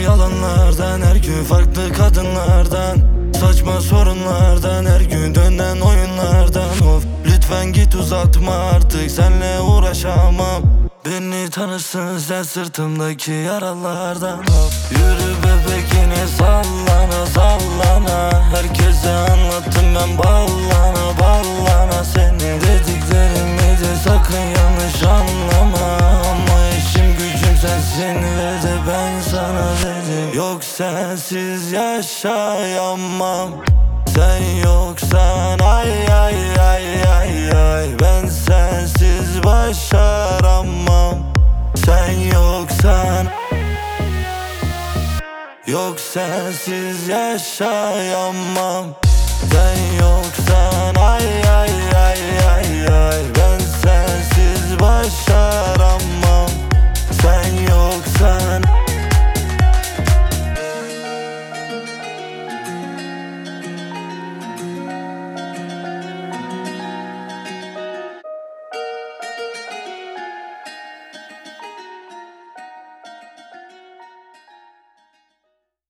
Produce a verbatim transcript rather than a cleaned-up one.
yalanlardan, her gün farklı kadınlardan, saçma sorunlardan, her gün dönen oyunlardan. Of, lütfen git, uzatma artık, senle uğraşamam. Beni tanırsın sen sırtımdaki yaralardan. Of, yürü bebek yine sallana sallana, herkese anlattım ben ballana ballana. Senin dediklerimi de sakın yanlış anlama, ama işim gücüm sensin ve de ben sana dedim. Yok, sensiz yaşayamam. Sen yoksan ay ay ay ay ay, ben sensiz başaramam. Sen yoksan, yok sensiz yaşayamam. Sen yoksan ay ay ay ay ay,